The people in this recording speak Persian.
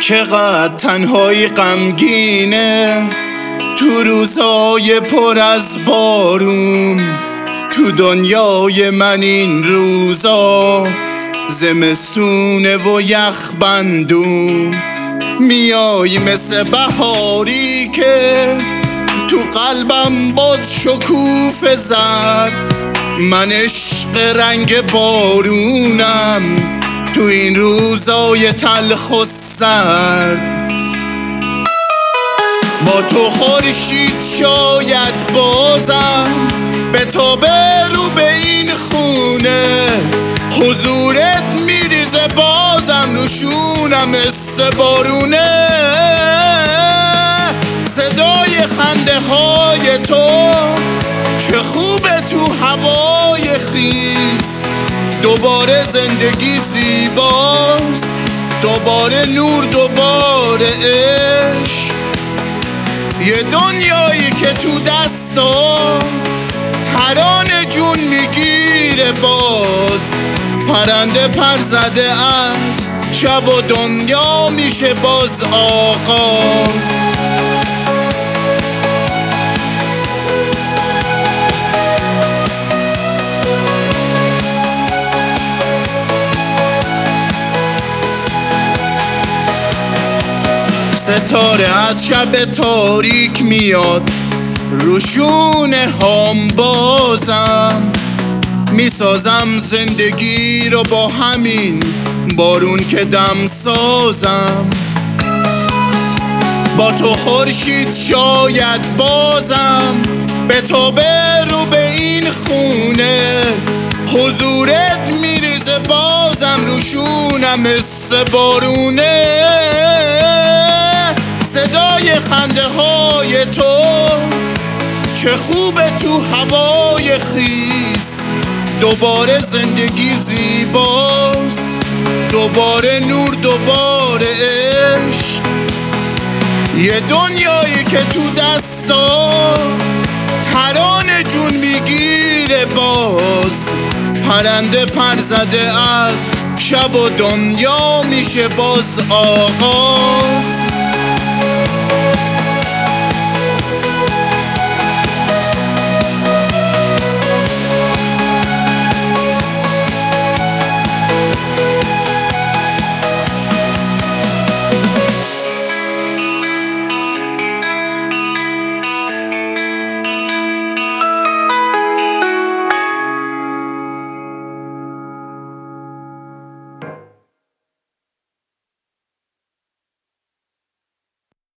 چقدر تنهایی غمگینه تو روزهای پر از بارون. تو دنیای من این روزا زمستونه و یخ بندون. میای مثل بهاری که تو قلبم باز شکوفه زد. من عشق رنگ بارونم تو این روزای تلخ و سرد. با تو خورشید شاید بازم بتابه رو به این خونه. حضورت میریزه بازم رو شونم مثل بارونه. صدای خنده های تو چه خوبه تو هوای خیس. دوباره زندگی زیباست، دوباره نور، دوباره عشق. یه دنیایی که تو دستا ترانه جون میگیره باز. پرنده پر زده از شب و دنیا میشه باز آغاز. ستاره از شب تاریک میاد روشونه هام بازم. میسازم زندگی رو با همین بارون که دم سازم. با تو خورشید شاید بازم بتابه رو به این خونه. حضورت میریزه بازم روشونم مثل بارونه. صدای خنده های تو چه خوبه تو هوای خیس. دوباره زندگی زیباست، دوباره نور، دوباره عشق. یه دنیایی که تو دستا ترانه جون میگیره باز. پرنده پر زده از شب و دنیا میشه باز آغاز.